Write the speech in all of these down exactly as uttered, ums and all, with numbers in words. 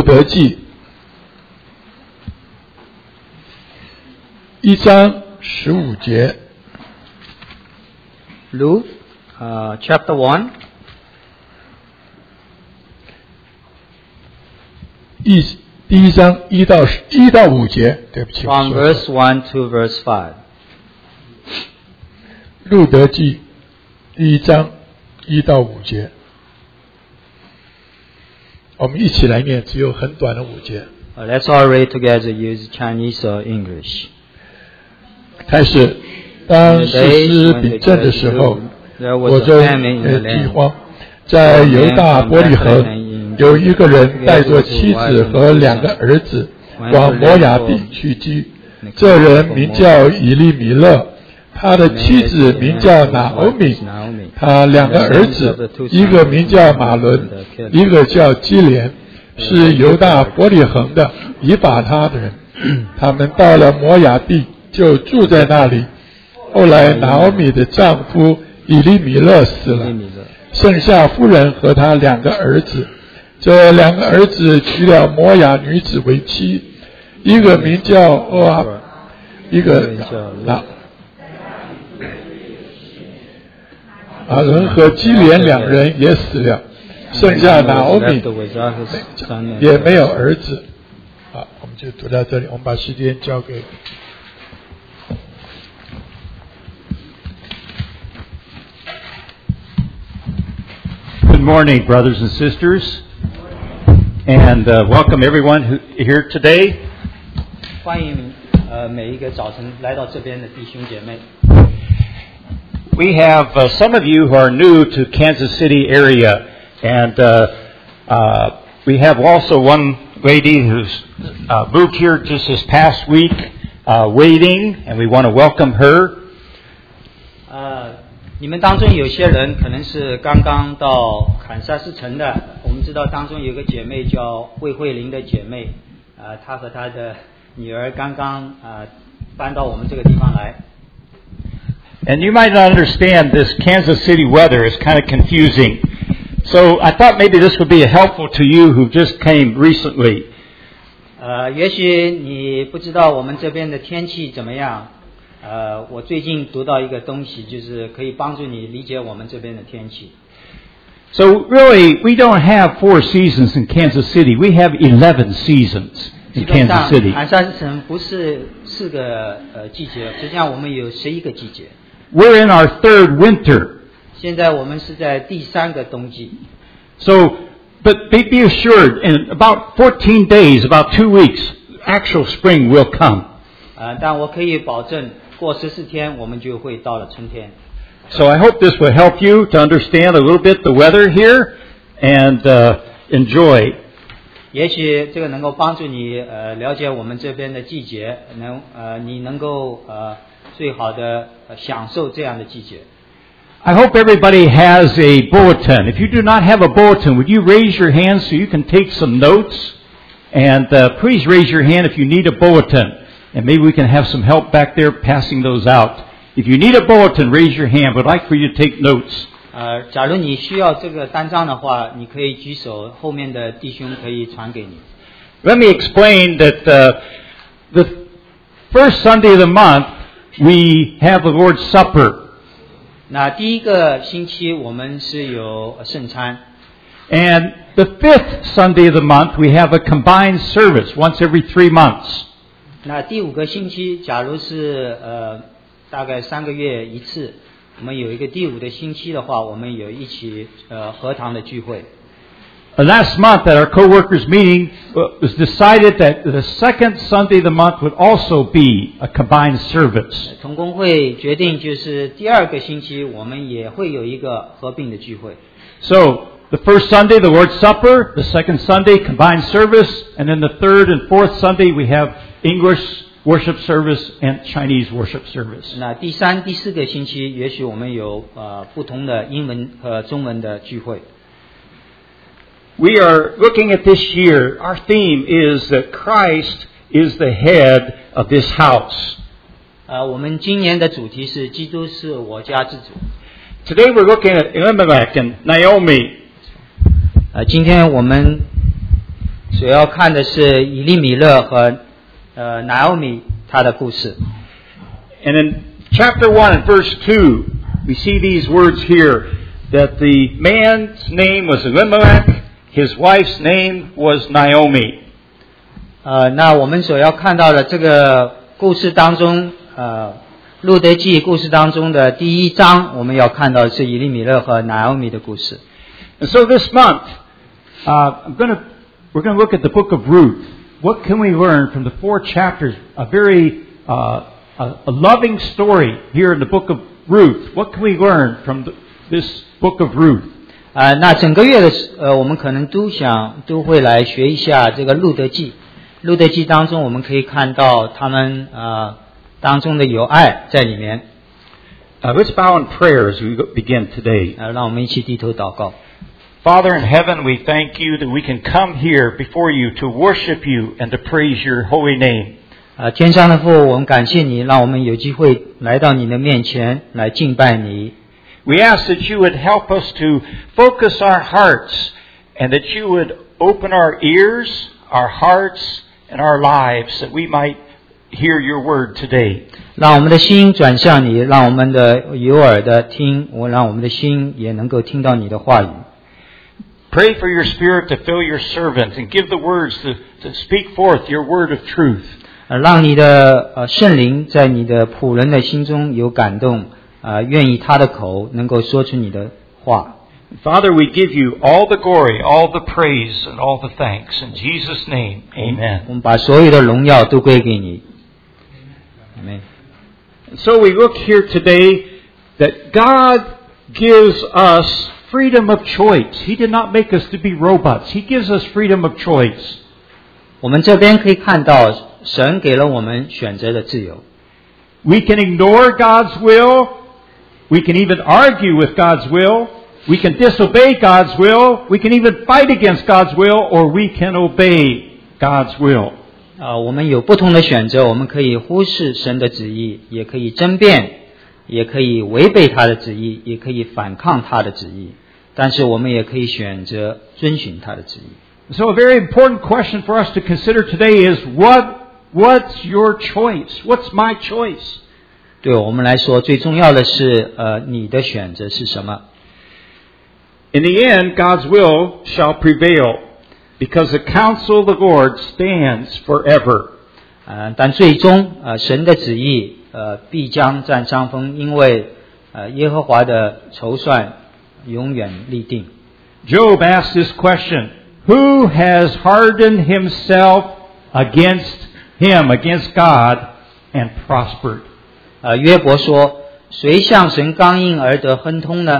得记一章十五节。 Luke, uh, chapter one. 一第一章一到一到五节，对不起。 From verse one to verse five. 路得记第一章一到五节，我们一起来念，只有很短的五节。 Uh, let's all read together, use Chinese or English. 开始，当士师秉政的时候，我中呃饥荒，在犹大伯利恒有一个人带着妻子和两个儿子往摩亚地去居，这人名叫以利米勒，他的妻子名叫拿欧米，他两个儿子，一个名叫马伦，一个叫基连，是犹大伯利恒的以法他的人。他们到了摩亚地，就住在那里。后来拿欧米的丈夫以利米勒死了，剩下夫人和他两个儿子。这两个儿子娶了摩亚女子为妻，一个名叫欧阿，一个拿马伦和基连两人也死了，剩下拿欧米也没有儿子。好，我们就读到这里，我们把时间交给。 Good morning, brothers and sisters, and uh, welcome everyone who here today. 欢迎呃每一个早晨来到这边的弟兄姐妹。 We have uh, some of you who are new to Kansas City area, and uh, uh, we have also one lady who's uh, moved here just this past week, uh, waiting, and we want to welcome her. 呃，你们当中有些人可能是刚刚到堪萨斯城的，我们知道当中有个姐妹叫魏慧玲的姐妹，呃，她和她的女儿刚刚呃搬到我们这个地方来。 And you might not understand this Kansas City weather is kind of confusing. So I thought maybe this would be helpful to you who just came recently. 呃，也许你不知道我们这边的天气怎么样。呃，我最近读到一个东西，就是可以帮助你理解我们这边的天气。 So really, we don't have four seasons in Kansas City. We have eleven seasons in Kansas City. 堪萨斯城不是四个呃季节，实际上我们有十一个季节。 We're in our third winter. 现在我们是在第三个冬季。 So, but be, be assured, in about fourteen days, about two weeks, actual spring will come. 呃，但我可以保证，过十四天我们就会到了春天。 So I hope this will help you to understand a little bit the weather here and uh, enjoy. 也许这个能够帮助你呃了解我们这边的季节，能呃你能够呃最好的、呃、享受这样的季节。 I hope everybody has a bulletin. If you do not have a bulletin, would you raise your hand so you can take some notes? And uh, please raise your hand if you need a bulletin. And maybe we can have some help back there passing those out. If you need a bulletin, raise your hand. We'd like for you to take notes. 呃，假如你需要这个单张的话，你可以举手，后面的弟兄可以传给你。 Let me explain that uh, the first Sunday of the month, we have the Lord's Supper. 那第一个星期我们是有圣餐。 And the fifth Sunday of the month, we have a combined service once every three months. 那第五个星期，假如是呃大概三个月一次，我们有一个第五的星期的话，我们有一起呃合堂的聚会。 Last month at our co-workers meeting, it was decided that the second Sunday of the month would also be a combined service. 同工会决定，就是第二个星期我们也会有一个合并的聚会。 So the first Sunday, the Lord's Supper. The second Sunday, combined service. And then the third and fourth Sunday, we have English worship service and Chinese worship service. 那第三、第四个星期，也许我们有呃不同的英文和中文的聚会。 We are looking at this year. Our theme is that Christ is the head of this house. 呃，我们今年的主题是基督是我家之主。 Today we're looking at Elimelech and Naomi. 呃，今天我们所要看的是以利米勒和呃拿俄米他的故事。 And in chapter one and verse two, we see these words here, that the man's name was Elimelech, his wife's name was Naomi. 呃，那我们所要看到的这个故事当中，呃，路德记故事当中的第一章，我们要看到的是以利米勒和拿俄米的故事。 And so this month, uh, I'm going to we're going to look at the book of Ruth. What can we learn from the four chapters? A very uh, a, a loving story here in the book of Ruth. What can we learn from the, this book of Ruth? 啊、呃，那整个月的呃，我们可能都想都会来学一下这个路德记。路德记当中，我们可以看到他们呃当中的有爱在里面。 Uh, let's bow in prayer as we begin today. 呃，让我们一起低头祷告。 Father in heaven, we thank you that we can come here before you to worship you and to praise your holy name. 啊，天上的父，我们感谢你，让我们有机会来到你的面前来敬拜你。 We ask that you would help us to focus our hearts and that you would open our ears, our hearts, and our lives that we might hear your word today. 让我们的心转向你，让我们的有耳的听，我让我们的心也能够听到你的话语。 Pray for your Spirit to fill your servant and give the words to, to speak forth your word of truth. 让你的呃圣灵在你的仆人的心中有感动，啊，愿意他的口能够说出你的话。 Father, we give you all the glory, all the praise, and all the thanks. In Jesus' name, amen. 我们把所有的荣耀都归给你。Amen. So we look here today that God gives us freedom of choice. He did not make us to be robots. He gives us freedom of choice. 我们这边可以看到，神给了我们选择的自由。 We can ignore God's will. We can even argue with God's will. We can disobey God's will. We can even fight against God's will, or we can obey God's will. 啊，我们有不同的选择，我们可以忽视神的旨意，也可以争辩，也可以违背他的旨意，也可以反抗他的旨意。但是我们也可以选择遵循他的旨意。 So a very important question for us to consider today is what what's your choice? What's my choice? 对我们来说，最重要的是，呃，你的选择是什么？ In the end, God's will shall prevail, because the counsel of the Lord stands forever. 呃，但最终，呃，神的旨意，呃，必将占上风，因为，呃，耶和华的筹算永远立定。 Job asked this question: Who has hardened himself against him, against God, and prospered? 呃，约伯说：“谁向神刚硬而得亨通呢？”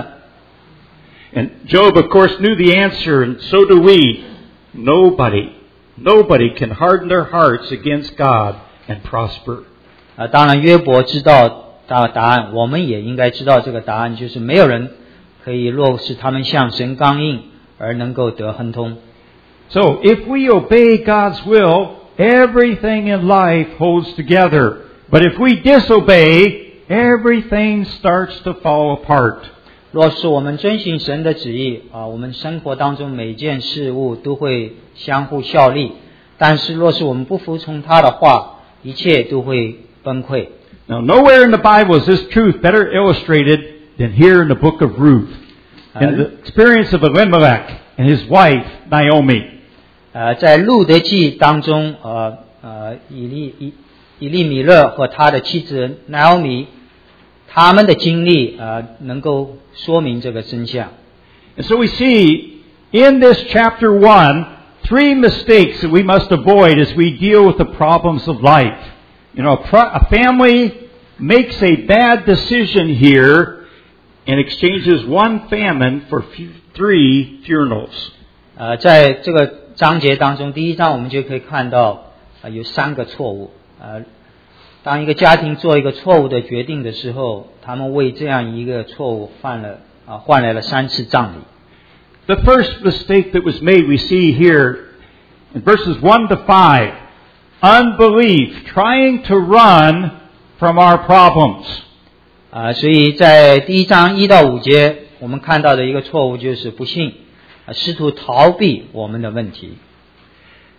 And Job, of course, knew the answer, and so do we. Nobody, nobody can harden their hearts against God and prosper. 呃，当然约伯知道答答案，我们也应该知道这个答案，就是没有人可以若是他们向神刚硬而能够得亨通。 So, if we obey God's will, everything in life holds together. But if we disobey, everything starts to fall apart. 若是我们遵循神的旨意啊，我们生活当中每件事物都会相互效力。但是若是我们不服从他的话，一切都会崩溃。 Now, nowhere in the Bible is this truth better illustrated than here in the book of Ruth, and the experience of Elimelech and his wife Naomi. 呃，在路德记当中，呃呃，以利以以利米勒和他的妻子拿俄米，他们的经历呃，能够说明这个真相。 And so we see in this chapter one three mistakes that we must avoid as we deal with the problems of life. You know, a, pro- a family makes a bad decision here and exchanges one famine for f- three funerals. 呃，在这个章节当中，第一章我们就可以看到，呃，有三个错误。呃，当一个家庭做一个错误的决定的时候，他们为这样一个错误犯了啊、呃，换来了三次葬礼。 The first mistake that was made, we see here in verses one to five, unbelief, trying to run from our problems. 啊、呃，所以在第一章一到五节，我们看到的一个错误就是不信，啊、呃，试图逃避我们的问题。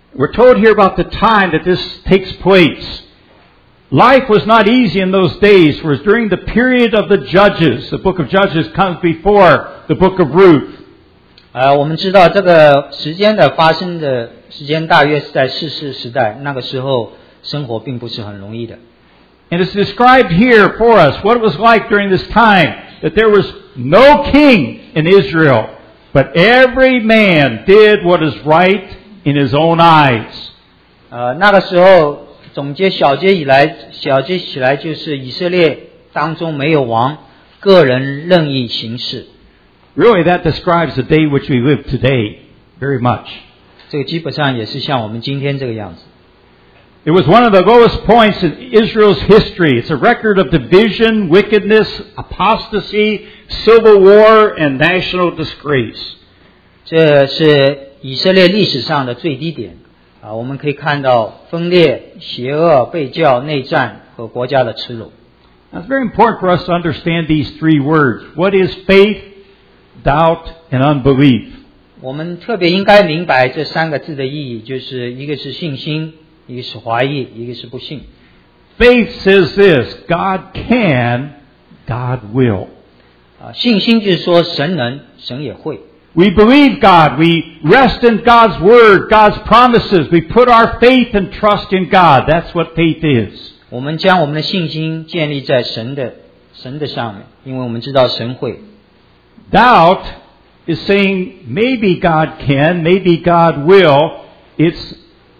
We're told here about the time that this takes place. Life was not easy in those days, whereas during the period of the Judges, the book of Judges comes before the book of Ruth. 呃，我们知道这个时间的发生的时间大约是在士师时代，那个时候生活并不是很容易的。 And it's described here for us what it was like during this time, that there was no king in Israel, but every man did what is right in his own eyes. 呃，那个时候总结小结以来，小结起来就是以色列当中没有王，个人任意行事。 Really, that describes the day which we live today very much. 这个基本上也是像我们今天这个样子。 It was one of the lowest points in Israel's history. It's a record of division, wickedness, apostasy, civil war, and national disgrace. 这是以色列历史上的最低点啊！我们可以看到分裂、邪恶、背教、内战和国家的耻辱。 Now, it's very important for us to understand these three words. What is faith, doubt, and unbelief? 我们特别应该明白这三个字的意义，就是一个是信心，一个是怀疑，一个是不信。 Faith says this: God can, God will. 啊，信心就是说神能，神也会。 We believe God. We rest in God's word, God's promises. We put our faith and trust in God. That's what faith is. 我们将我们的信心建立在神的神的上面，因为我们知道神会。 Doubt is saying maybe God can, maybe God will. It's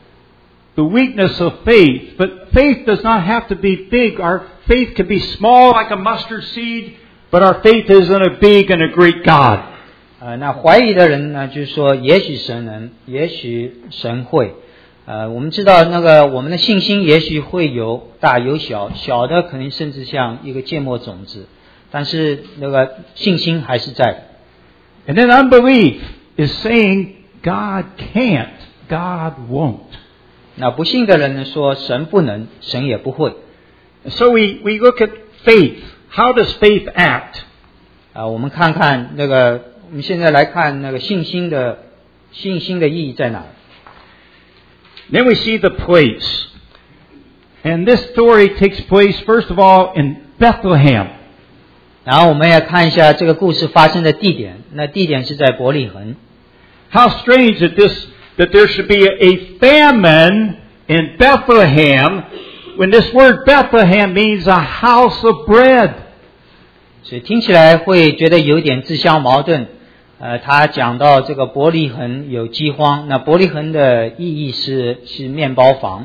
the weakness of faith. But faith does not have to be big. Our faith can be small like a mustard seed, but our faith is in a big and a great God. 呃，那怀疑的人呢，就是说，也许神能，也许神会。呃，我们知道那个我们的信心也许会有大有小，小的可能甚至像一个芥末种子，但是那个信心还是在的。 And then unbelief is saying God can't, God won't. 那不信的人呢，说神不能，神也不会。 So we we look at faith. How does faith act? 啊、呃，我们看看那个，我们现在来看那个信心的信心的意义在哪？ Then we see the place. And this story takes place, first of all, in Bethlehem. 然后我们也看一下这个故事发生的地点，那地点是在伯利恒。 How strange that this that there should be a famine in Bethlehem when this word Bethlehem means a house of bread. 所以听起来会觉得有点自相矛盾。呃，他讲到这个伯利恒有饥荒，那伯利恒的意义是是面包房。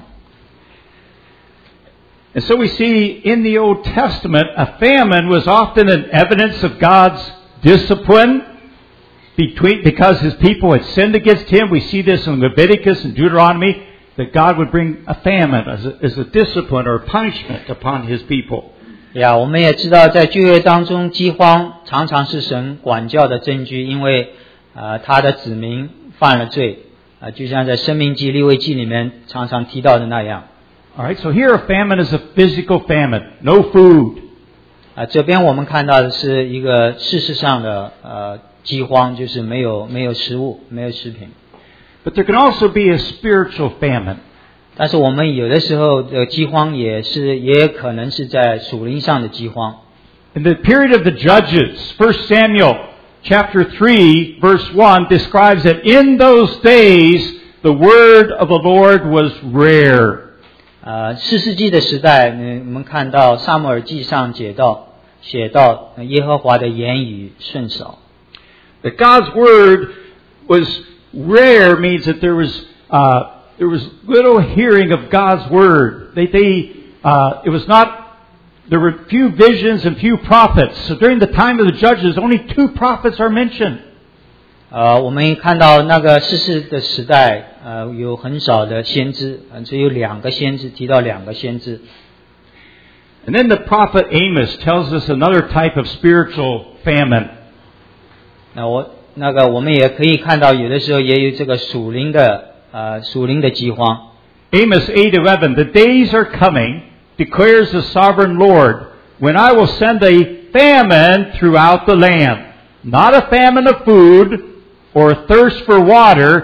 And so we see in the Old Testament, a famine was often an evidence of God's discipline between, because his people had sinned against him. We see this in Leviticus and Deuteronomy, that God would bring a famine as a, as a discipline or a punishment upon his people. 呀，我们也知道，在旧约当中，饥荒常常是神管教的证据，因为呃他的子民犯了罪，啊、呃，就像在申命记、利未记里面常常提到的那样。 All right, so here a famine is a physical famine, no food. 啊、呃，这边我们看到的是一个事实上的呃饥荒，就是没有没有食物，没有食品。 But there can also be a spiritual famine. 但是我们有的时候的饥荒也是也可能是在属灵上的饥荒。 In the period of the Judges, First Samuel chapter three verse one describes that in those days the word of the Lord was rare. 呃，四世纪的时代，我们看到撒母耳记上写到写到耶和华的言语甚少。 That God's word was rare means that there was uh, there was little hearing of God's word. They, they, uh, it was not, there were few visions and few prophets. So during the time of the Judges, only two prophets are mentioned. 呃，我们看到那个士师的时代，呃，有很少的先知，呃，只有两个先知，提到两个先知。 And then the prophet Amos tells us another type of spiritual famine. 那我那个我们也可以看到，有的时候也有这个属灵的。呃，属灵的饥荒。 Amos eight eleven, the days are coming, declares the sovereign Lord, when I will send a famine throughout the land. Not a famine of food or a thirst for water,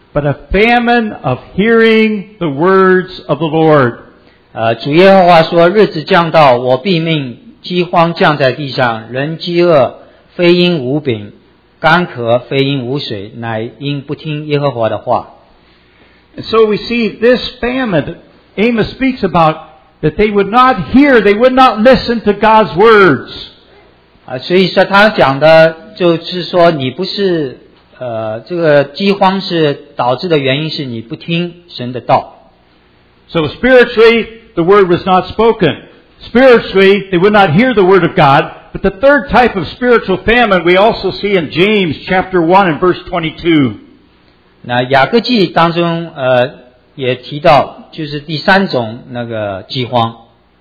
but a famine of hearing the words of the Lord. 呃，主耶和华说：日子将到，我必命饥荒降在地上，人饥饿，非因无饼；干渴，非因无水，乃因不听耶和华的话。 And so we see this famine that Amos speaks about, that they would not hear, they would not listen to God's words. 啊，所以说他讲的就是说，你不是呃，这个饥荒是导致的原因是你不听神的道。 So spiritually, the word was not spoken. Spiritually, they would not hear the word of God. But the third type of spiritual famine we also see in James chapter one and verse twenty-two. 那雅各记当中呃也提到，就是第三种那个饥荒。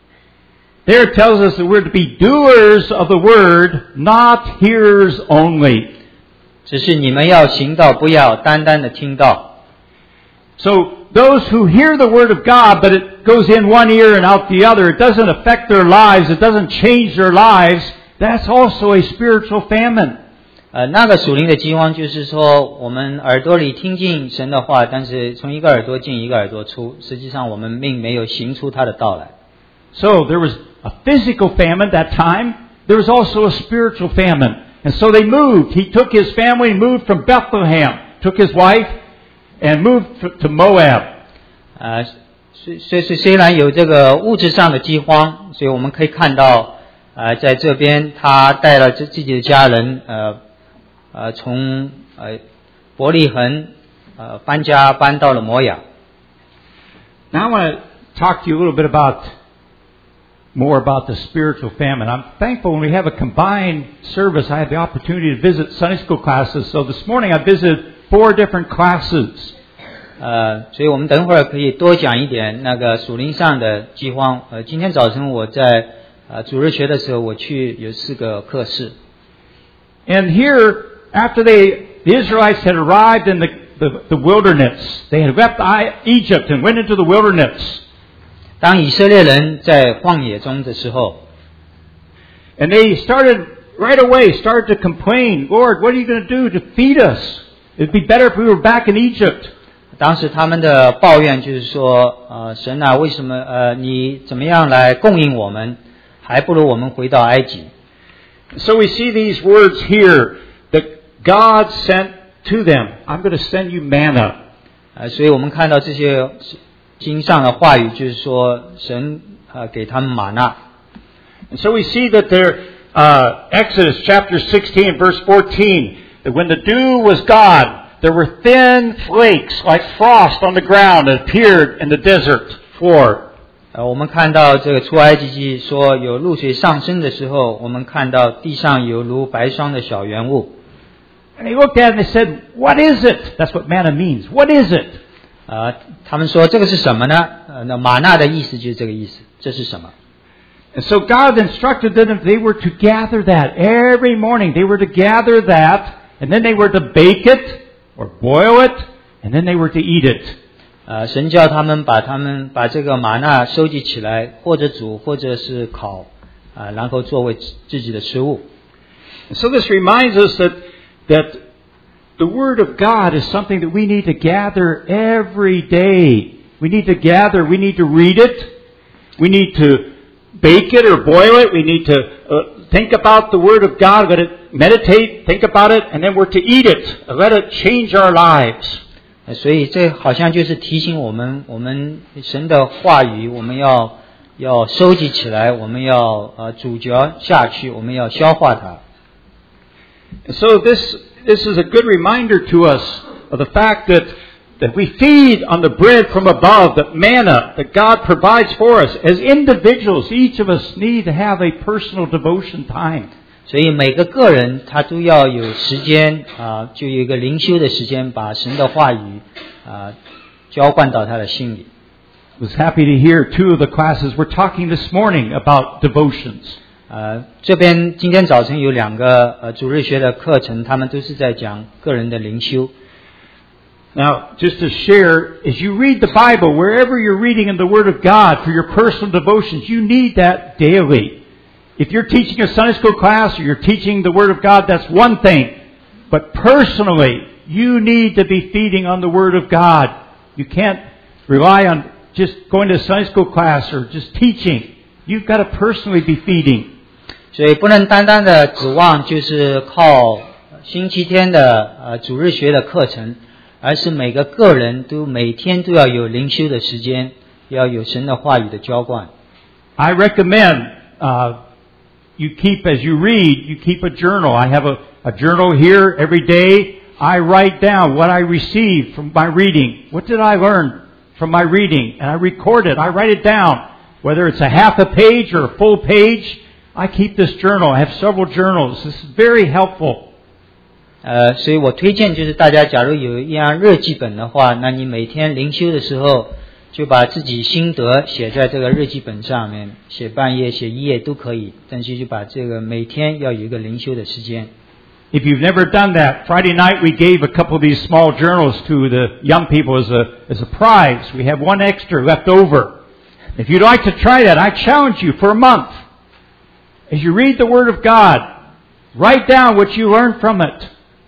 There it tells us that we're to be doers of the word, not hearers only. 只是你们要行道，不要单单的听道。 So those who hear the word of God, but it goes in one ear and out the other, it doesn't affect their lives, it doesn't change their lives, that's also a spiritual famine. 呃，那个属灵的饥荒就是说，我们耳朵里听进神的话，但是从一个耳朵进一个耳朵出，实际上我们并没有行出他的道来。 So there was a physical famine that time. There was also a spiritual famine. And so they moved. He took his family and moved from Bethlehem, took his wife, and moved to Moab. 呃，虽虽虽虽然有这个物质上的饥荒，所以我们可以看到，呃，在这边他带了自自己的家人，呃呃，从呃伯利恒呃搬家搬到了摩亚。 Now I want to talk to you a little bit about more about the spiritual famine. I'm thankful when we have a combined service, I have the opportunity to visit Sunday school classes. So this morning I visited four different classes. 呃，所以我们等会儿可以多讲一点那个属灵上的饥荒。呃，今天早晨我在呃主日学的时候，我去有四个课室。 And here, after they, the Israelites had arrived in the, the, the wilderness, they had left Egypt and went into the wilderness. 当以色列人在荒野中的时候 and they started right away, started to complain, Lord, what are you going to do to feed us? It'd be better if we were back in Egypt. 当时他们的抱怨就是说，呃，神啊，为什么呃你怎么样来供应我们，还不如我们回到埃及。 So we see these words here that God sent to them. I'm going to send you manna. 呃，所以我们看到这些经上的话语，就是说神呃给他们玛纳。 And so we see that there, uh, Exodus chapter sixteen, verse fourteen, that when the dew was gone, there were thin flakes like frost on the ground that appeared in the desert floor. 呃，我们看到这个出埃及记说有露水上升的时候，我们看到地上有如白霜的小圆物。 And they looked at it and they said, "What is it?" That's what manna means. What is it? 呃，他们说这个是什么呢？呃，那玛纳的意思就是这个意思，这是什么？ And so God instructed them they were to gather that every morning. They were to gather that, and then they were to bake it or boil it, and then they were to eat it. 呃，神叫他们把他们把这个玛纳收集起来，或者煮，或者是烤，啊、呃，然后作为自己的食物。 And so this reminds us that that the Word of God is something that we need to gather every day. We need to gather. We need to read it. We need to bake it or boil it. We need to uh, think about the Word of God. Let it meditate, think about it, and then we're to eat it. Let it change our lives. 所以这好像就是提醒我们，我们神的话语，我们要要收集起来，我们要呃咀嚼下去，我们要消化它。 So this this is a good reminder to us of the fact that that we feed on the bread from above, the manna that God provides for us. As individuals, each of us need to have a personal devotion time. 所以每个个人他都要有时间啊、呃，就有一个灵修的时间，把神的话语啊、呃、浇灌到他的心里。 I was happy to hear two of the classes were talking this morning about devotions. 呃，这边今天早晨有两个呃主日学的课程，他们都是在讲个人的灵修。 Now, just to share, as you read the Bible, wherever you're reading in the Word of God for your personal devotions, you need that daily. If you're teaching a Sunday school class or you're teaching the Word of God, that's one thing. But personally, You need to be feeding on the Word of God. You can't rely on just going to Sunday school class or just teaching. You've got to personally be feeding. 所以不能单单的指望就是靠星期天的呃主日学的课程，而是每个个人都每天都要有灵修的时间，要有神的话语的浇灌。 I recommend uh, you keep, as you read, you keep a journal. I have a, a journal here every day. I write down what I received from my reading. What did I learn from my reading? And I record it. I write it down. Whether it's a half a page or a full page, I keep this journal. I have several journals. This is very helpful. 呃，所以我推荐就是大家，假如有一样日记本的话，那你每天灵修的时候，就把自己心得写在这个日记本上面，写半页、写一页都可以，但是就把这个每天要有一个灵修的时间。 If you've never done that, Friday night we gave a couple of these small journals to the young people as a as a prize. We have one extra left over. If you'd like to try that, I challenge you for a month. As you read the Word of God, write down what you learned from it.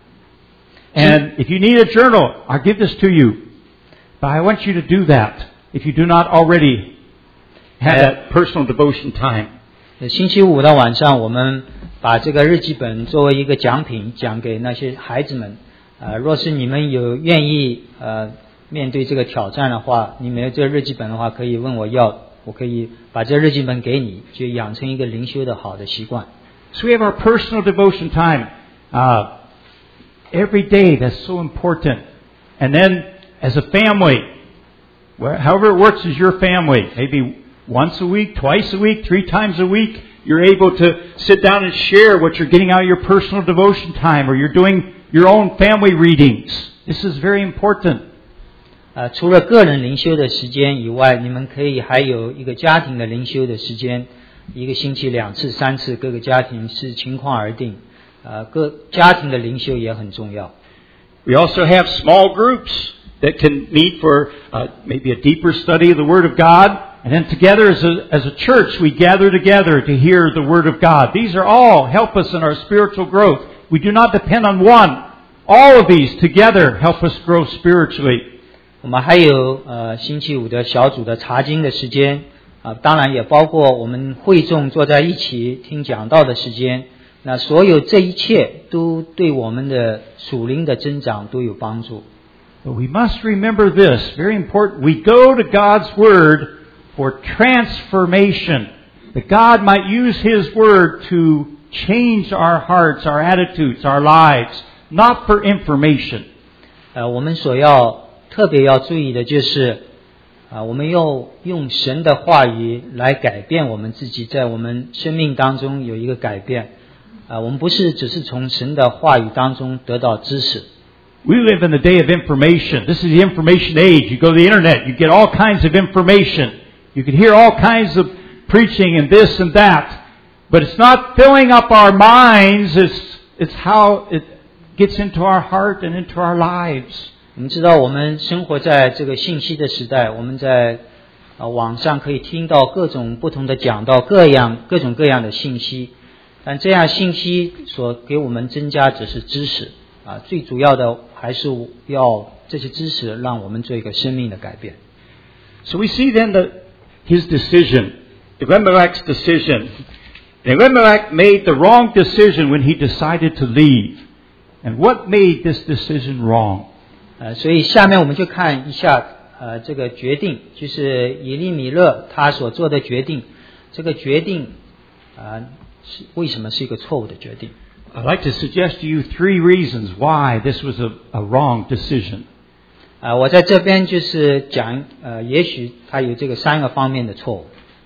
And if you need a journal, I'll give this to you. But I want you to do that if you do not already have that personal devotion time. 星期五的晚上，我们把这个日记本作为一个奖品，讲给那些孩子们。呃，若是你们有愿意呃面对这个挑战的话，你没有这个日记本的话，可以问我要，我可以把这日记本给你，就养成一个灵修的好的习惯。 So we have our personal devotion time uh, every day. That's so important. And then as a family, where, however it works as your family, maybe once a week, twice a week, three times a week, you're able to sit down and share what you're getting out of your personal devotion time, or you're doing your own family readings. This is very important. 呃，除了个人灵修的时间以外，你们可以还有一个家庭的灵修的时间，一个星期两次、三次，各个家庭是情况而定。呃，各家庭的灵修也很重要。 We also have small groups that can meet for uh, maybe a deeper study of the Word of God. And then together as a, as a church, we gather together to hear the Word of God. These are all help us in our spiritual growth. We do not depend on one. All of these together help us grow spiritually. 我们还有呃星期五的小组的查经的时间啊、呃，当然也包括我们会众坐在一起听讲道的时间。那所有这一切都对我们的属灵的增长都有帮助。 But we must remember this, very important. We go to God's Word for transformation, that God might use His Word to change our hearts, our attitudes, our lives, not for information. 呃，我们所要特别要注意的就是，啊、呃，我们要用神的话语来改变我们自己，在我们生命当中有一个改变。啊、呃，我们不是只是从神的话语当中得到知识。 We live in the day of information. This is the information age. You go to the internet, you get all kinds of information. You can hear all kinds of preaching and this and that. But it's not filling up our minds. It's, it's how it gets into our heart and into our lives. 我们知道我们生活在这个信息的时代，我们在、呃、网上可以听到各种不同的讲道，各样各种各样的信息。但这样信息所给我们增加只是知识啊，最主要的还是要这些知识让我们做一个生命的改变。 So we see then that his decision, Elimelech's decision. Elimelech made the wrong decision when he decided to leave. And what made this decision wrong? 呃，所以下面我们就看一下呃这个决定，就是以利米勒他所做的决定。这个决定啊、呃、是为什么是一个错误的决定？ I'd like to suggest to you three reasons why this was a, a wrong decision. 啊、呃，我在这边就是讲呃，也许他有这个三个方面的错误。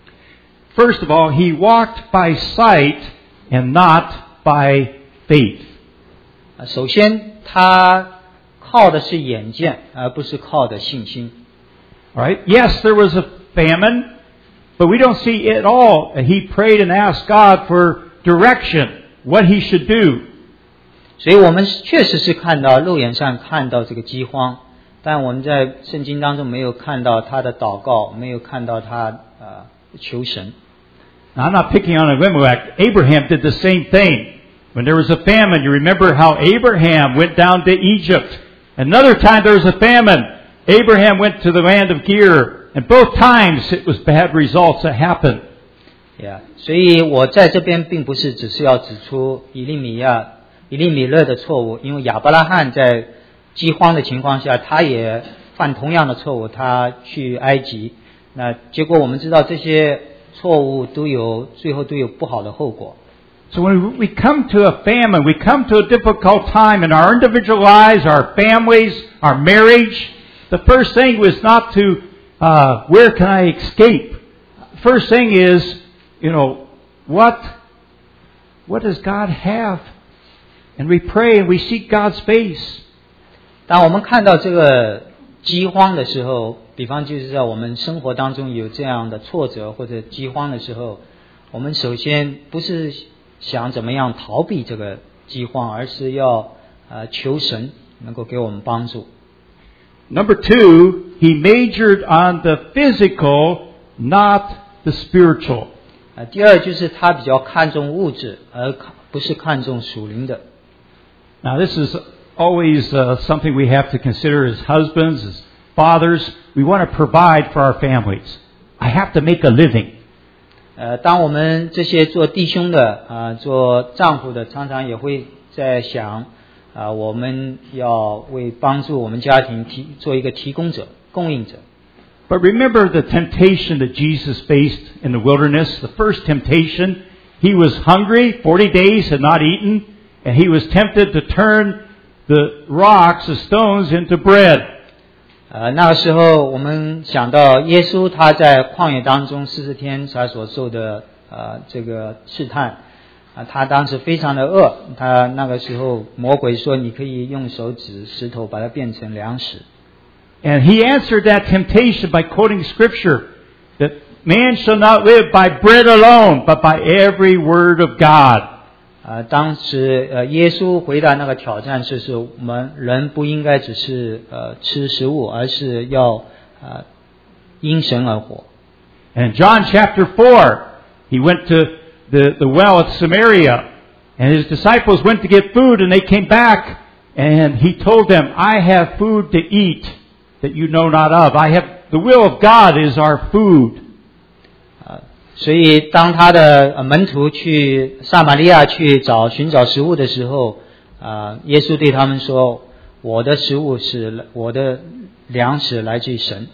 First of all, he walked by sight and not by faith. 啊，首先他靠的是眼见，而不是靠的信心。 All right? Yes, there was a famine, but we don't see at all that he prayed and asked God for direction, what he should do. 所以我们确实是看到肉眼上看到这个饥荒，但我们在圣经当中没有看到他的祷告，没有看到他呃求神。 Now, I'm not picking on Elimelech. Abraham did the same thing. When there was a famine, you remember how Abraham went down to Egypt Another time there was a famine. Abraham went to the land of Gerar, and both times it was bad results that happened. Yeah, 所以我在这边并不是只是要指出以利米亚、以利米勒的错误，因为亚伯拉罕在饥荒的情况下，他也犯同样的错误，他去埃及。那结果我们知道这些错误都有最后都有不好的后果。 So when we come to a famine, we come to a difficult time in our individual lives, our families, our marriage, the first thing was not to, uh, where can I escape? First thing is, you know, what, what does God have? And we pray and we seek God's face. 当我们看到这个饥荒的时候，比方就是在我们生活当中有这样的挫折或者饥荒的时候，我们首先不是想怎么样逃避这个饥荒，而是要呃求神能够给我们帮助。 Number two, he majored on the physical, not the spiritual. 呃，第二就是他比较看重物质，而不是看重属灵的。 Now this is always uh, something we have to consider as husbands, as fathers. We want to provide for our families. I have to make a living. 呃，当我们这些做弟兄的啊、呃，做丈夫的，常常也会在想啊、呃，我们要为帮助我们家庭提做一个提供者、供应者。 But remember the temptation that Jesus faced in the wilderness. The first temptation, he was hungry, forty days had not eaten, and he was tempted to turn the rocks, the stones, into bread. 呃，那个时候我们想到耶稣他在旷野当中四十天他所受的呃这个试探啊、呃，他当时非常的饿，他那个时候魔鬼说你可以用手指石头把它变成粮食。 And he answered that temptation by quoting scripture that man shall not live by bread alone, but by every word of God. 呃，当时呃，耶稣回答那个挑战是：是我们人不应该只是呃吃食物，而是要呃因神而活。 And in John chapter four, he went to the, the well at Samaria, and his disciples went to get food, and they came back, and he told them, I have food to eat that you know not of. I have, the will of God is our food. 所以当他的门徒去撒玛利亚去找寻找食物的时候，啊，耶稣对他们说：“我的食物是我的粮食来自于神。”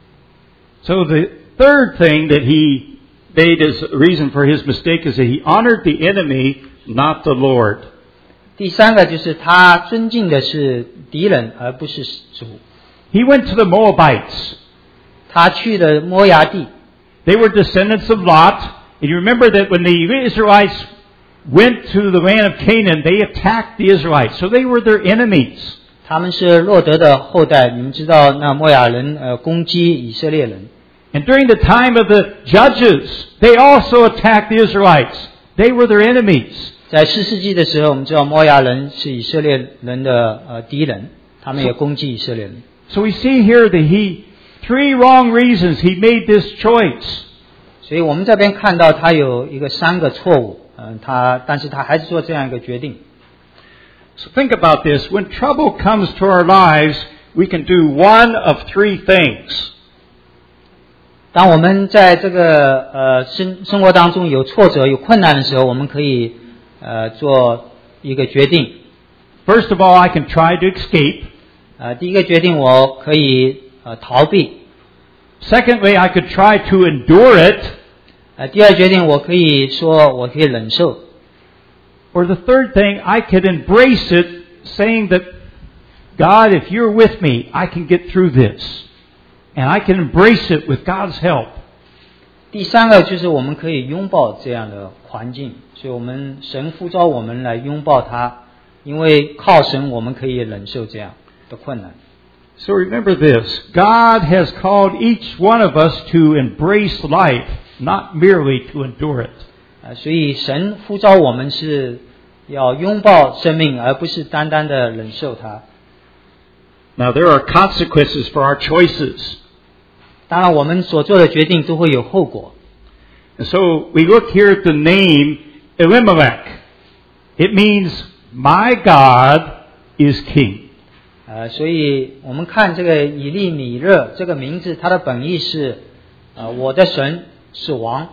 So the third thing that he made as a reason for his mistake is that he honored the enemy, not the Lord. 第三个就是他尊敬的是敌人，而不是主。 He went to the Moabites. 他去了摩押地。 They were descendants of Lot. And you remember that when the Israelites went to the land of Canaan, they attacked the Israelites. So they were their enemies. 他们是洛德的后代，你们知道那摩亚人呃攻击以色列人。 And during the time of the judges, they also attacked the Israelites. They were their enemies. 在四世纪的时候，我们知道摩亚人是以色列人的呃敌人，他们也攻击以色列人。 So we see here that he Three wrong reasons he made this choice. 所以我们这边看到他有一个三个错误，嗯，他但是他还是做这样一个决定。 So think about this. When trouble comes to our lives, we can do one of three things. 当我们在这个呃生生活当中有挫折、有困难的时候，我们可以呃做一个决定。 First of all, I can try to escape. 呃，第一个决定我可以呃逃避。 Secondly, I could try to endure it. 呃，第二决定我可以说我可以忍受。 Or the third thing, I could embrace it, saying that, God, if you're with me, I can get through this. And I can embrace it with God's help. 第三个就是我们可以拥抱这样的环境，所以我们神呼召我们来拥抱它，因为靠神我们可以忍受这样的困难。 So remember this, God has called each one of us to embrace life, not merely to endure it. 呃，所以神呼召我们是要拥抱生命，而不是单单的忍受它。 Now there are consequences for our choices. 当然，我们所做的决定都会有后果。 And so we look here at the name Elimelech. It means, my God is king. 呃，所以我们看这个以利米勒这个名字，它的本意是，呃，我的神是王。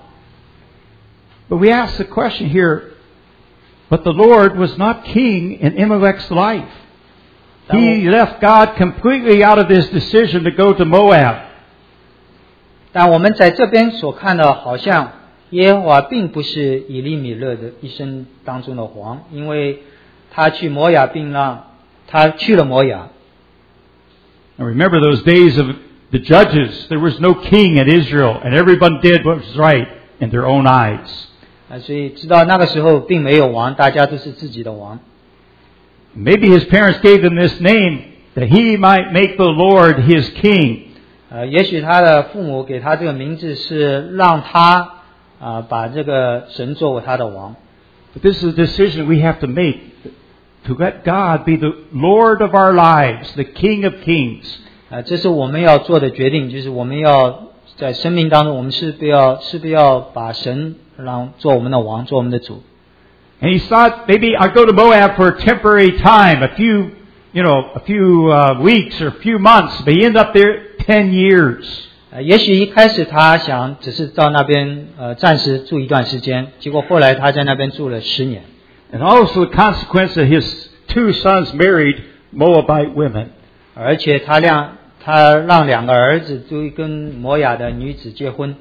But we ask the question here, but the Lord was not king in Amalek's life. He left God completely out of his decision to go to Moab. 但我们在这边所看到，好像耶和华并不是以利米勒的一生当中的王，因为他去摩亚并让他去了摩亚。 Now remember those days of the judges. There was no king in Israel, and everyone did what was right in their own eyes. 啊，所以知道那个时候并没有王，大家都是自己的王。 Maybe his parents gave him this name that he might make the Lord his king. 呃，也许他的父母给他这个名字是让他啊、呃、把这个神作为他的王。 But this is a decision we have to make, to let God be the Lord of our lives, the King of Kings. 啊、呃，这是我们要做的决定，就是我们要在生命当中，我们是不要是不要把神让做我们的王，做我们的主。 And he thought, maybe I'll go to Moab for a temporary time, a few, you know, a few uh, weeks or a few months. But he ended up there ten years. 呃，也许一开始他想只是到那边呃暂时住一段时间，结果后来他在那边住了十年。 And also the consequence that his two sons married Moabite women. 而且他让他让两个儿子都跟摩亚的女子结婚。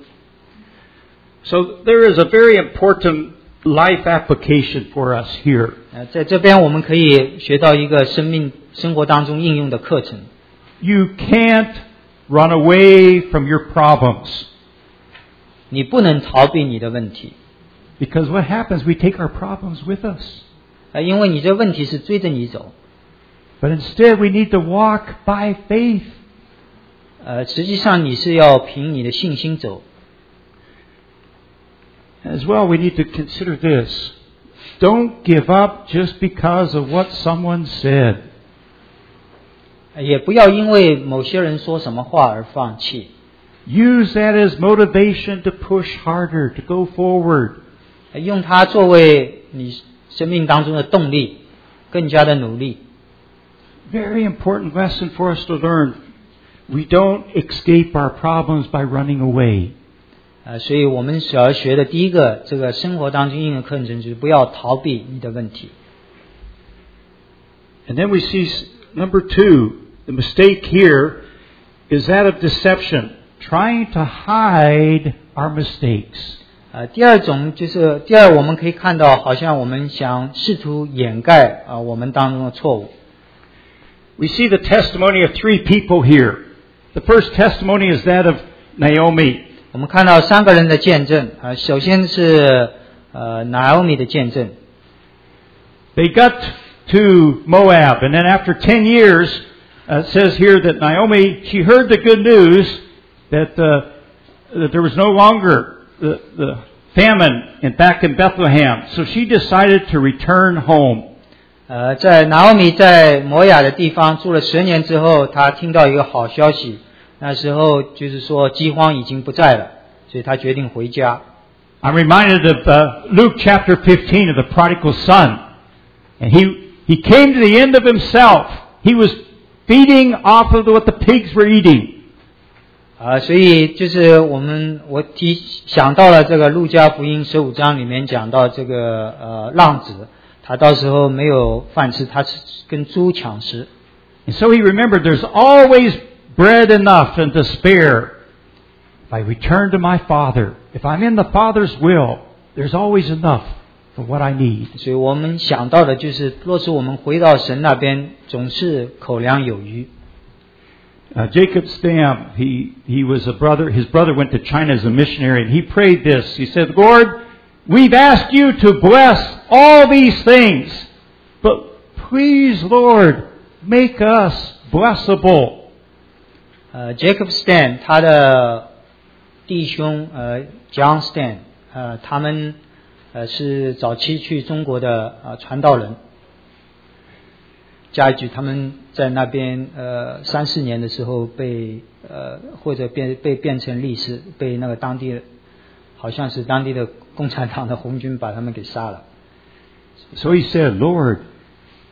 So there is a very important life application for us here. 呃，在这边我们可以学到一个生命生活当中应用的课程。 You can't run away from your problems. 你不能逃避你的问题。 Because what happens, we take our problems with us. 呃，因为你这问题是追着你走。 But instead we need to walk by faith. 呃，实际上你是要凭你的信心走。 As well, we need to consider this. Don't give up just because of what someone said. 也不要因为某些人说什么话而放弃。 Use that as motivation to push harder, to go forward. 用它作为你生命当中的动力，更加的努力。 Very important lesson for us to learn. We don't escape our problems by running away. 呃，所以我们所要学的第一个，这个生活当中应用课程就是不要逃避你的问题。 And then we see number two, the mistake here is that of deception, trying to hide our mistakes. 呃，第二种就是第二，我们可以看到，好像我们想试图掩盖啊、呃、我们当中的错误。 We see the testimony of three people here. The first testimony is that of Naomi. 我们看到三个人的见证啊、呃，首先是呃 Naomi 的见证。 They got to Moab, and then after ten years, uh, it says here that Naomi, she heard the good news that, uh, that there was no longer the, the famine in, back in Bethlehem, so she decided to return home. 呃，在 Naomi 在摩亚的地方住了十年之后，她听到一个好消息。那时候就是说饥荒已经不在了，所以他决定回家。 I'm reminded of uh, Luke chapter fifteen of the prodigal son. And he, he came to the end of himself. He was feeding off of what the pigs were eating. 啊、呃，所以就是我们我提想到了这个路加福音十五章里面讲到这个呃浪子，他到时候没有饭吃，他是跟猪抢食。 And so he remembered there's always bread enough and to spare. If I return to my Father, if I'm in the Father's will, there's always enough for what I need. 所以我们想到的就是，若是我们回到神那边，总是口粮有余。 Uh, Jacob Stam, he, he was a brother, his brother went to China as a missionary, and he prayed this. He said, Lord, we've asked you to bless all these things, but please, Lord, make us blessable. 呃 Jacob Stan 他的弟兄呃 John Stan 呃他们呃是早期去中国的呃传道人，加一句他们在那边呃三四年的时候被呃或者变被变成历史，被那个当地好像是当地的共产党的红军把他们给杀了。 So he said, Lord,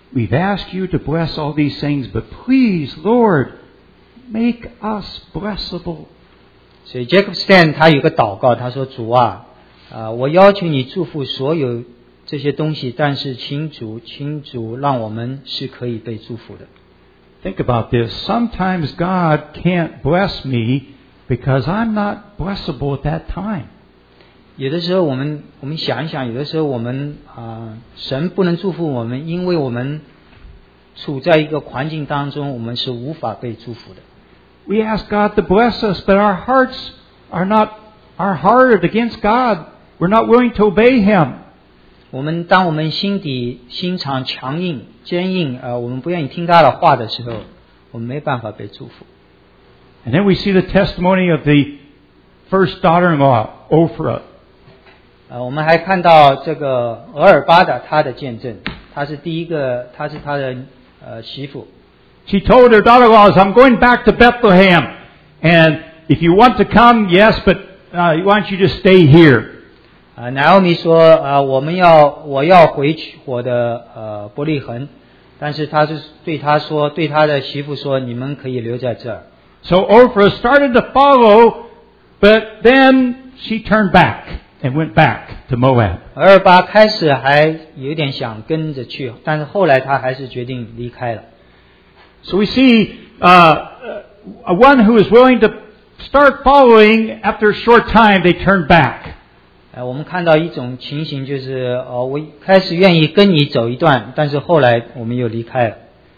we've asked you to bless all these things, but please, Lord, make us blessable. 所以 Jacob Stan 他有个祷告，他说主啊，呃，我要求你祝福所有这些东西，但是请主，请主让我们是可以被祝福的。 Think about this. Sometimes God can't bless me because I'm not blessable at that time. 有的时候我们我们想一想，有的时候我们啊、呃，神不能祝福我们，因为我们处在一个环境当中，我们是无法被祝福的。 We ask God to bless us, but our hearts are not are hardened against God. We're not willing to obey Him. 我们当我们心底心肠强硬坚硬，呃，我们不愿意听他的话的时候，我们没办法被祝福。 And then we see the testimony of the first daughter-in-law, Ophrah. 呃，我们还看到这个俄尔巴的他的见证，他是第一个，他是他的呃媳妇。 She told her daughter-in-law, "I'm going back to Bethlehem, and if you want to come, yes, but uh, why don't you just stay here?" 啊，拿俄米说，呃，我们要我要回去我的呃伯利恒，但是他是对他说，对他的媳妇说，你们可以留在这儿。 So Ophrah started to follow, but then she turned back and went back to Moab. 俄尔巴开始还有点想跟着去，但是后来他还是决定离开了。 So we see uh, one who is willing to start following. After a short time, they turn back. 呃，我们看到一种情形，就是呃，我开始愿意跟你走一段，但是后来我们又离开了。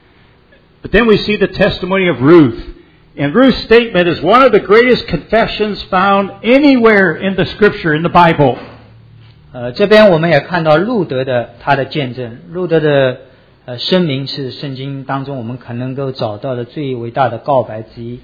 But then we see the testimony of Ruth. And Ruth's statement is one of the greatest confessions found anywhere in the Scripture, in the Bible. 呃，这边我们也看到路德的他的见证，路德的呃声明是圣经当中我们可能够找到的最伟大的告白之一。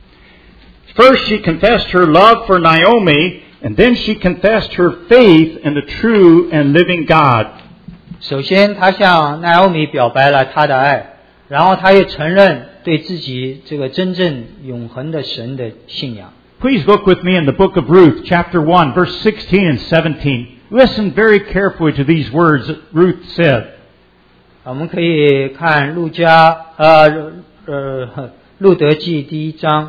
First, she confessed her love for Naomi, and then she confessed her faith in the true and living God. 首先，他向拿俄米表白了他的爱，然后他又承认对自己这个真正永恒的神的信仰。 Please look with me in the book of Ruth, chapter one, verse sixteen and seventeen. Listen very carefully to these words that Ruth said. 我们可以看路加呃呃路德记第一章。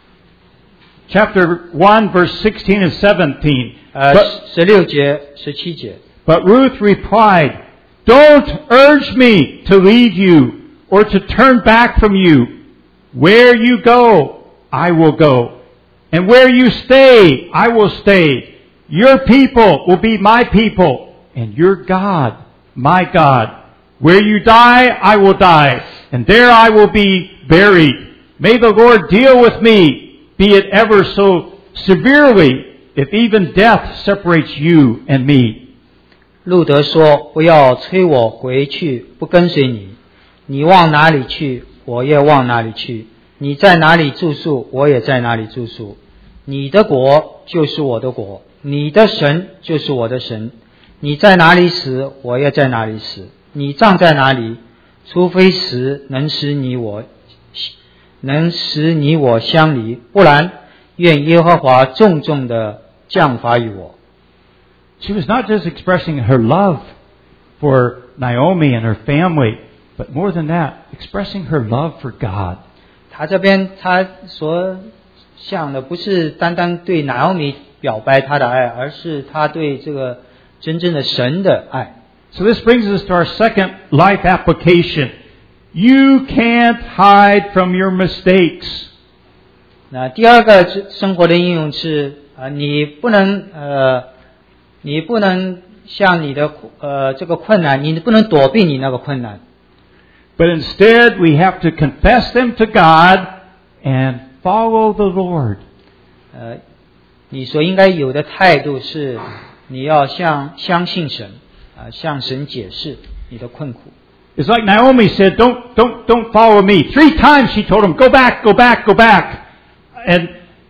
Chapter one, verse sixteen and seventeen. 呃，十六节、十七节。 But Ruth replied, "Don't urge me to leave you or to turn back from you. Where you go, I will go. And where you stay, I will stay. Your people will be my people, and your God, my God. Where you die, I will die, and there I will be buried. May the Lord deal with me, be it ever so severely, if even death separates you and me." 路德说：“不要催我回去，不跟随你。你往哪里去，我也往哪里去；你在哪里住宿，我也在哪里住宿。你的国就是我的国，你的神就是我的神。你在哪里死，我也在哪里死。你葬在哪里，除非死能使你我能使你我相离，不然愿耶和华重重的降罚于我。” She was not just expressing her love for Naomi and her family, but more than that, expressing her love for God. 她这边她所想的不是单单对拿俄米表白她的爱，而是她对这个真正的神的爱。 So this brings us to our second life application. You can't hide from your mistakes. 那第二个生活的应用是啊、呃，你不能呃，你不能向你的呃这个困难，你不能躲避你那个困难。 But instead, we have to confess them to God and follow the Lord. 呃，你所应该有的态度是，你要向相信神啊、呃，向神解释你的困苦。 It's like Naomi said, "Don't, don't, don't follow me." Three times she told him, "Go back, go back, go back," and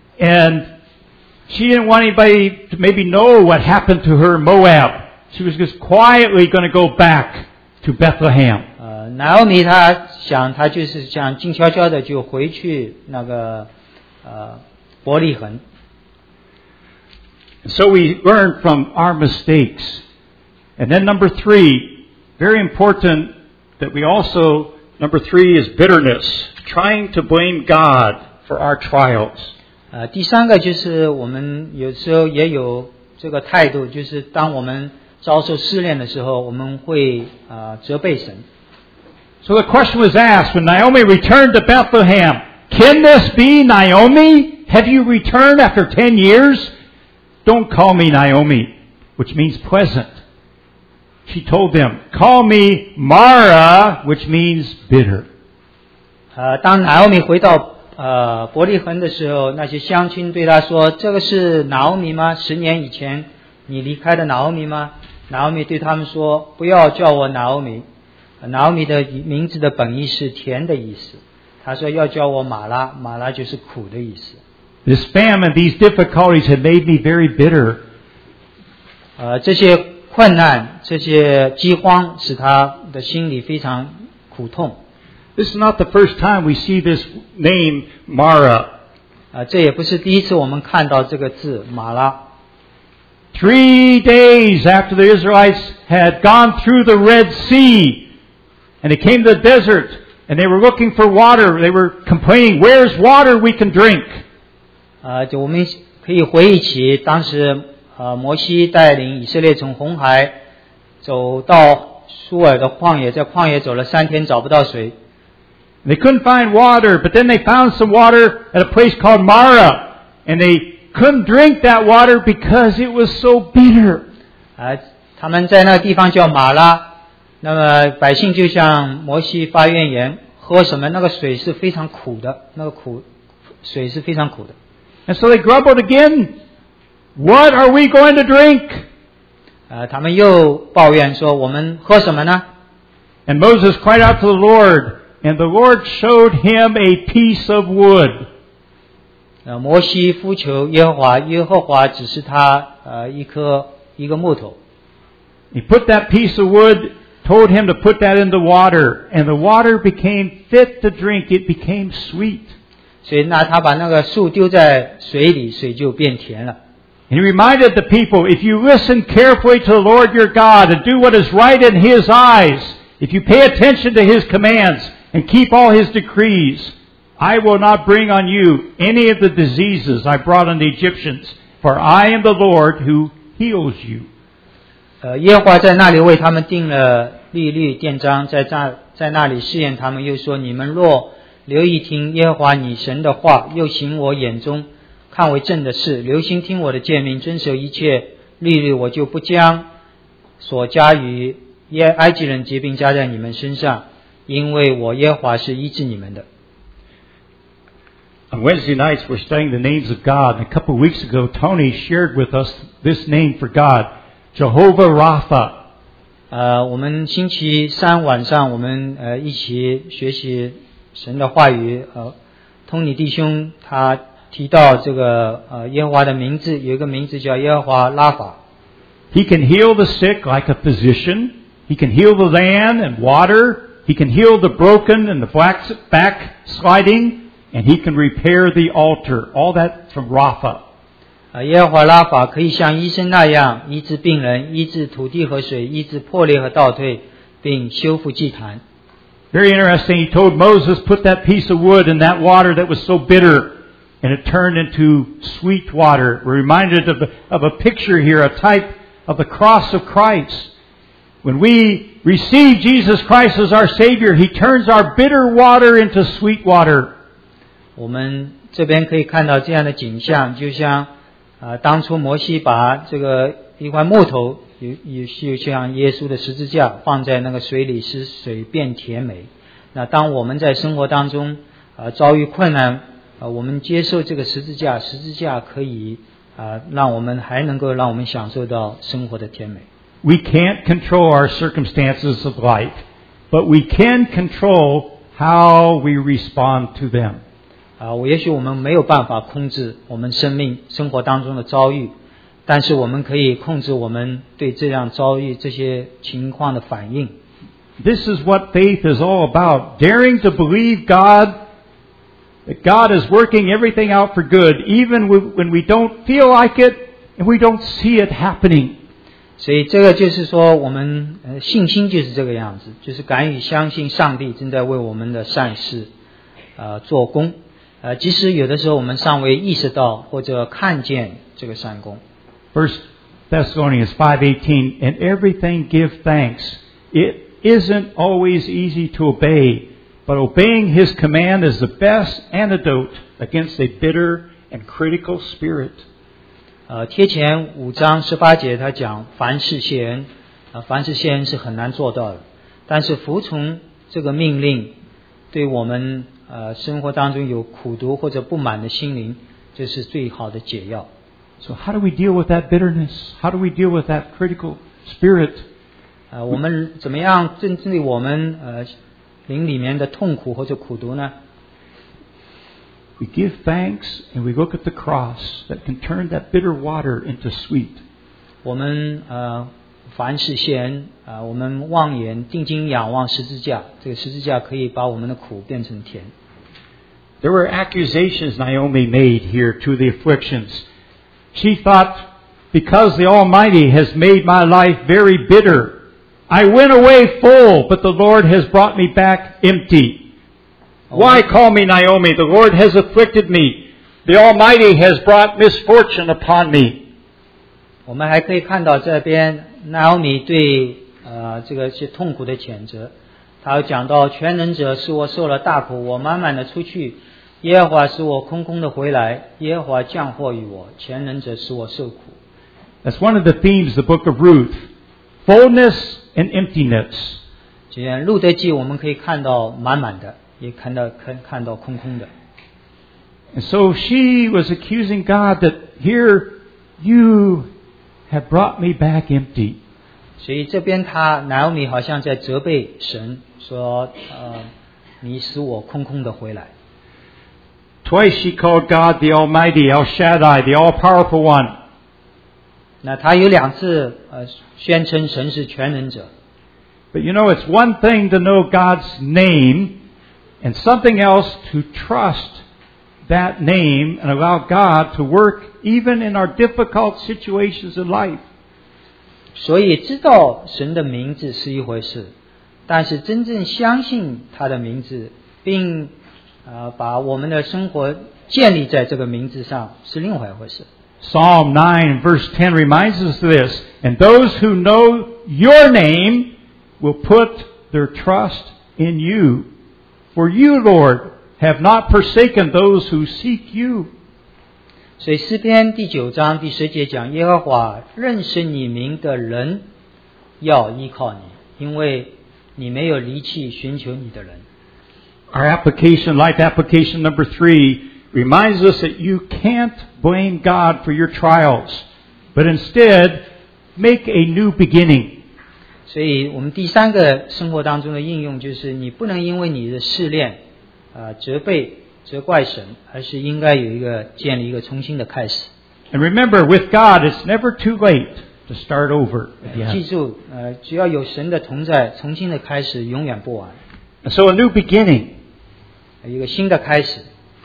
and she didn't want anybody to maybe know what happened to her in Moab. She was just quietly going to go back to Bethlehem. 呃，拿俄米她想，她就是想静悄悄的就回去那个呃伯利恒。 So we learn from our mistakes. And then number three, very important, that we also, number three is bitterness, trying to blame God for our trials. 呃，第三个就是我们有时候也有这个态度，就是当我们遭受试炼的时候，我们会啊、呃、责备神。 So the question was asked when Naomi returned to Bethlehem, "Can this be Naomi? Have you returned after ten years? Don't call me Naomi," which means pleasant. She told them, "Call me Mara," which means bitter. 呃，当拿俄米回到呃伯利恒的时候，那些乡亲对他说：“这个是拿俄米吗？十年以前你离开的拿俄米吗？”拿俄米对他们说：“不要叫我拿俄米。”拿俄米的名字的本意是甜的意思。他说要叫我马拉，马拉就是苦的意思。 This famine, these difficulties have made me very bitter. 呃，这些困难，这些饥荒，使他的心里非常苦痛。 This is not the first time we see this name Mara. 啊，这也不是第一次我们看到这个字马拉。 Three days after the Israelites had gone through the Red Sea, and they came to the desert, and they were looking for water. They were complaining, "Where's water we can drink?" 啊，就我们可以回忆起当时，呃，摩西带领以色列从红海走到苏尔的旷野，在旷野走了三天，找不到水。 They couldn't find water, but then they found some water at a place called Mara, and they couldn't drink that water because it was so bitter. 啊，他们在那个地方叫马拉，那么百姓就向摩西发怨言，喝什么？那个水是非常苦的，那个苦水是非常苦的。 And so they grumbled again. What are we going to drink? 啊，他们又抱怨说：“我们喝什么呢？” And Moses cried out to the Lord, and the Lord showed him a piece of wood. 呃，摩西呼求耶和华，耶和华指示他呃一颗一个木头。 He put that piece of wood, told him to put that in the water, and the water became fit to drink. It became sweet. 所以那他把那个树丢在水里，水就变甜了。 And he reminded the people, if you listen carefully to the Lord your God and do what is right in His eyes, if you pay attention to His commands and keep all His decrees, I will not bring on you any of the diseases I brought on the Egyptians, for I am the Lord who heals you. 呃，耶和华在那里为他们定了律律典章，在那在那里试验他们，又说：你们若留意听耶和华你神的话，又行我眼中看为正的事，留心听我的诫命，遵守一切律律，我就不将所加于耶埃及人疾病加在你们身上，因为我耶和华是医治你们的。 On Wednesday nights, we're studying the names of God. And a couple of weeks ago, Tony shared with us this name for God, Jehovah Rapha. 呃，我们星期三晚上，我们呃一起学习神的话语。呃，通尼弟兄他提到这个呃耶和华的名字，有一个名字叫耶和华拉法。 He can heal the sick like a physician. He can heal the land and water. He can heal the broken and the backsliding. And He can repair the altar. All that from Rapha. 啊，耶和华拉法可以像医生那样医治病人，医治土地和水，医治破裂和倒退，并修复祭坛。 Very interesting. He told Moses, put that piece of wood in that water that was so bitter, and it turned into sweet water. We're reminded of, the, of a picture here, a type of the cross of Christ. When we receive Jesus Christ as our Savior, He turns our bitter water into sweet water. 我们这边可以看到这样的景象，就像啊、呃，当初摩西把这个一块木头，有有就像耶稣的十字架放在那个水里，使水变甜美。那当我们在生活当中啊、呃、遭遇困难，啊、呃、我们接受这个十字架，十字架可以啊、呃、让我们还能够让我们享受到生活的甜美。 We can't control our circumstances of life, but we can control how we respond to them. 啊，我也许我们没有办法控制我们生命生活当中的遭遇，但是我们可以控制我们对这样遭遇这些情况的反应。 This is what faith is all about. Daring to believe God, that God is working everything out for good, even when we don't feel like it and we don't see it happening. 所以这个就是说，我们呃信心就是这个样子，就是敢于相信上帝正在为我们的善事呃做工，呃即使有的时候我们尚未意识到或者看见这个善功。 First Thessalonians five eighteen, and everything give thanks. It isn't always easy to obey, but obeying His command is the best antidote against a bitter and critical spirit. 呃，贴前五章十八节，他讲凡事谢恩，啊，凡事谢恩是很难做到的，但是服从这个命令，对我们呃生活当中有苦毒或者不满的心灵，这是最好的解药。 So how do we deal with that bitterness? How do we deal with that critical spirit? 呃，我们怎么样针对我们呃灵里面的痛苦或者苦毒呢？ We give thanks and we look at the cross that can turn that bitter water into sweet. 我们呃凡事谢恩啊、呃，我们望眼定睛仰望十字架，这个十字架可以把我们的苦变成甜。 There were accusations Naomi made here to the afflictions. She thought, because the Almighty has made my life very bitter, I went away full, but the Lord has brought me back empty.Why call me Naomi? The Lord has afflicted me. The Almighty has brought misfortune upon me. 我们还可以看到这边Naomi对呃这个些痛苦的谴责，他讲到全能者使我受了大苦，我满满的出去，耶和华使我空空的回来，耶和华降祸于我，全能者使我受苦。 That's one of the themes of the book of Ruth. Fullness and emptiness. 既然路得记我们可以看到满满的，也看到看看到空空的。 And so she was accusing God that here you have brought me back empty. 所以这边他 Naomi 好像在责备神，说呃你使我空空的回来。 Twice she called God the Almighty, El Shaddai, the all-powerful one. 那他有两次呃宣称神是全能者。 But you know, it's one thing to know God's name,And something else to trust that name and allow God to work even in our difficult situations in life. 所以知道神的名字是一回事，但是真正相信他的名字，并呃把我们的生活建立在这个名字上，是另外一回事。 Psalm nine verse ten reminds us of this. And those who know your name will put their trust in you.For you, Lord, have not forsaken those who seek you. 所以诗篇第九章第十节讲，耶和华认识你名的人要依靠你，因为你没有离弃寻求你的人。 Our application, life application number three, reminds us that you can't blame God for your trials, but instead make a new beginning. 所以我们第三个生活当中的应用就是，你不能因为你的试炼，呃，责备、责怪神，而是应该有一个建立一个重新的开始。 And remember, with God, it's never too late to start over again. 记住，呃，只要有神的同在，重新的开始永远不晚。 And so a new beginning. 一个新的开始。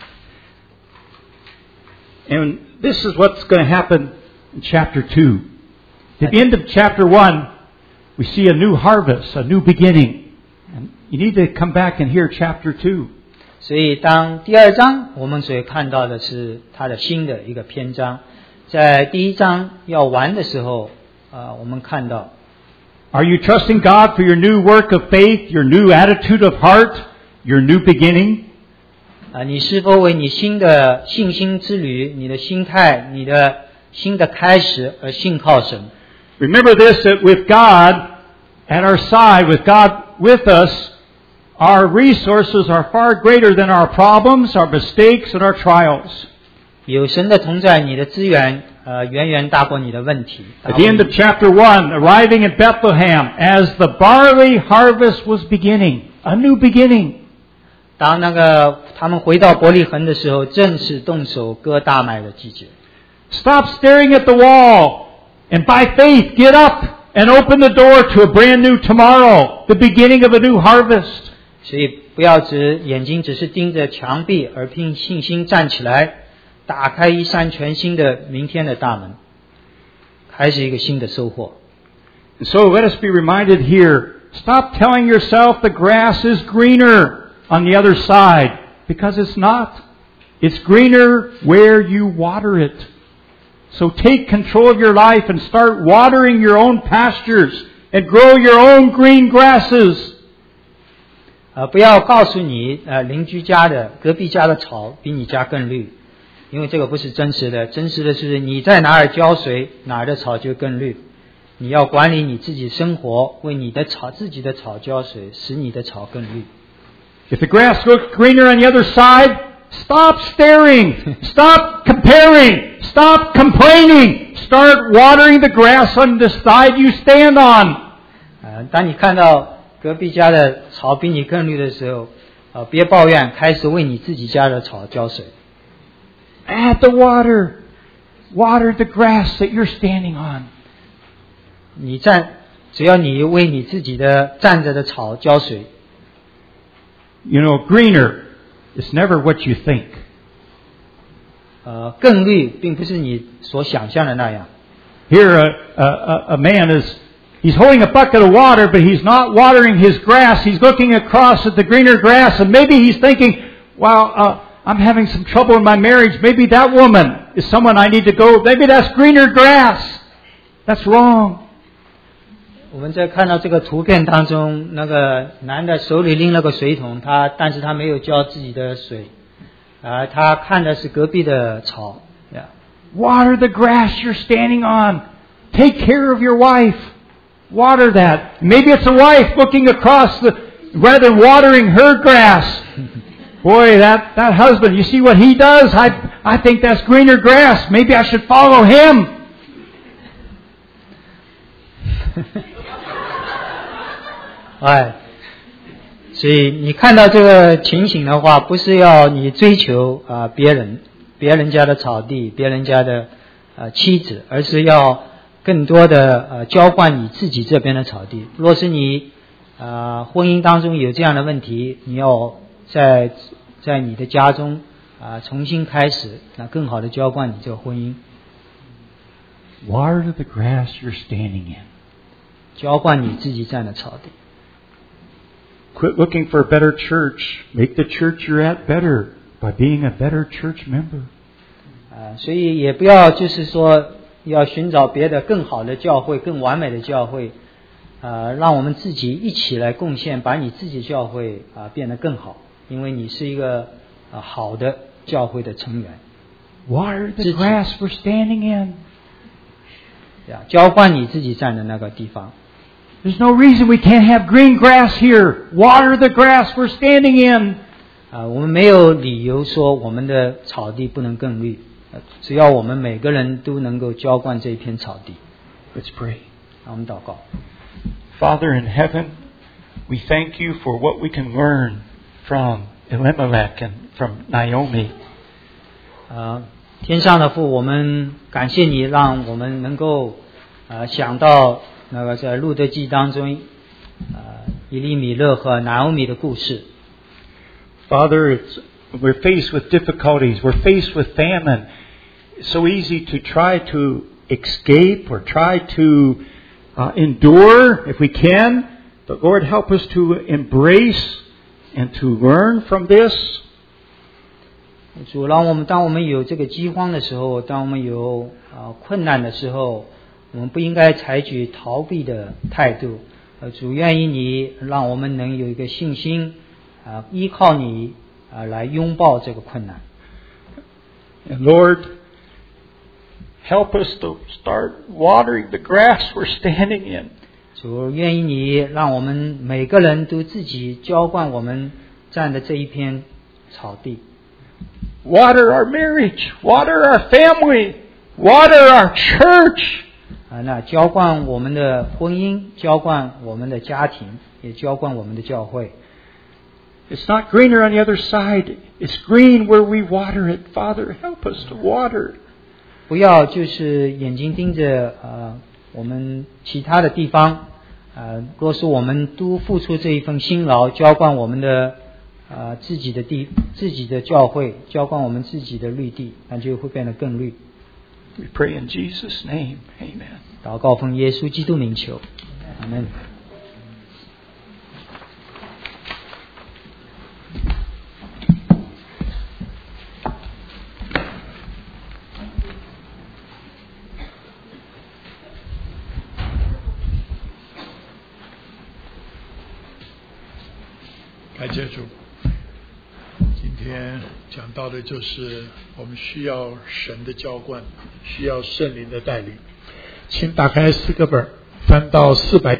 And this is what's going to happen in chapter two. At the end of chapter one,We see a new harvest, a new beginning. And you need to come back and hear chapter two. 所以当第二章我们所看到的是它的新的一个篇章，在第一章要完的时候，呃，我们看到 Are you trusting God for your new work of faith, your new attitude of heart, your new beginning? 啊、呃，你是否为你新的信心之旅、你的心态、你的新的开始而信靠神？ Remember this, that with God at our side, with God with us, our resources are far greater than our problems, our mistakes, and our trials. 有神的同在，你的资源呃远远大过你的问题。 At the end of chapter one, arriving in Bethlehem, as the barley harvest was beginning, a new beginning. 当那个他们回到伯利恒的时候，正是动手割大麦的季节。 Stop staring at the wall.And by faith, get up and open the door to a brand new tomorrow, the beginning of a new harvest. 所以不要只眼睛只是盯着墙壁，而凭信心站起来，打开一扇全新的明天的大门，开始一个新的收获。 So let us be reminded here, stop telling yourself the grass is greener on the other side, because it's not. It's greener where you water it. So take control of your life and start watering your own pastures and grow your own green grasses. 呃，不要告诉你，呃，邻居家的、隔壁家的草比你家更绿，因为这个不是真实的。真实的是你在哪儿浇水，哪儿的草就更绿。你要管理你自己生活，为你的草、自己的草浇水，使你的草更绿。 If the grass looks greener on the other side, stop staring, stop comparing, stop complaining, start watering the grass on the side you stand on. 呃，当你看到隔壁家的草比你更绿的时候，呃，别抱怨，开始为你自己家的草浇水。 Add the water, water the grass that you're standing on. 你站，只要你为你自己的站着的草浇水。 You know, greener is never what you think. 呃，更绿并不是你所想象的那样。 Here, a, a, a man is, he's holding a bucket of water, but he's not watering his grass. He's looking across at the greener grass, and maybe he's thinking, wow, uh, I'm having some trouble in my marriage. Maybe that woman is someone I need to go. Maybe that's greener grass. That's wrong. 我们在看到这个图片当中，那个男的手里拎了个水桶，他但是他没有浇自己的水，啊、呃，他看的是隔壁的草。Yeah. Water the grass you're standing on. Take care of your wife. Water that. Maybe it's a wife looking across the, rather than watering her grass. Boy, that, that husband, you see what he does? I, I think that's greener grass. Maybe I should follow him. 哎，所以你看到这个情形的话，不是要你追求啊、呃、别人别人家的草地，别人家的呃妻子，而是要更多的呃浇灌你自己这边的草地。若是你啊、呃、婚姻当中有这样的问题，你要在在你的家中啊、呃、重新开始，那更好的浇灌你这个婚姻。 Water the grass you're standing in. 浇灌你自己站的草地。 Quit looking for a better church. Make the church you're at better by being a better church member. 啊，所以也不要就是说要寻找别的更好的教会、更完美的教会，啊，让我们自己一起来贡献，把你自己教会啊变得更好，因为你是一个啊好的教会的成员。 Water the grass we're standing in. 呀，浇灌你自己站的那个地方。 There's no reason we can't have green grass here. Water the grass we're standing in. 啊，我们没有理由说我们的草地不能更绿，只要我们每个人都能够浇灌这一片草地。 Let's pray. 让我们祷告。 Father in heaven, we thank you for what we can learn from Elimelech and from Naomi. 啊，天上的父，我们感谢你，让我们能够啊想到那个在路德记当中，啊以利米勒和拿俄米的故事。 Father, it's, we're faced with difficulties. We're faced with famine. It's so easy to try to escape or try to uh, endure if we can. But Lord, help us to embrace and to learn from this. 主，让我们当我们有这个饥荒的时候，当我们有啊、呃、困难的时候，我们不应该采取逃避的态度。呃，主愿意你让我们能有一个信心啊、呃，依靠你啊、呃、来拥抱这个困难。 And Lord, help us to start watering the grass we're standing in. 主愿意你让我们每个人都自己浇灌我们站的这一片草地。 Water our marriage, water our family, water our church. 啊，那浇灌我们的婚姻，浇灌我们的家庭，也浇灌我们的教会。 It's not greener on the other side. It's green where we water it. Father, help us to water. 不要就是眼睛盯着呃我们其他的地方，呃，若是我们都付出这一份辛劳，浇灌我们的呃自己的地、自己的教会，浇灌我们自己的绿地，那就会变得更绿。 We pray in Jesus' name. Amen. 祷告奉耶稣基督名求，阿门。 感谢主，今天讲到的就是我们需要神的浇灌，需要圣灵的带领。请打开诗歌本，翻到四百。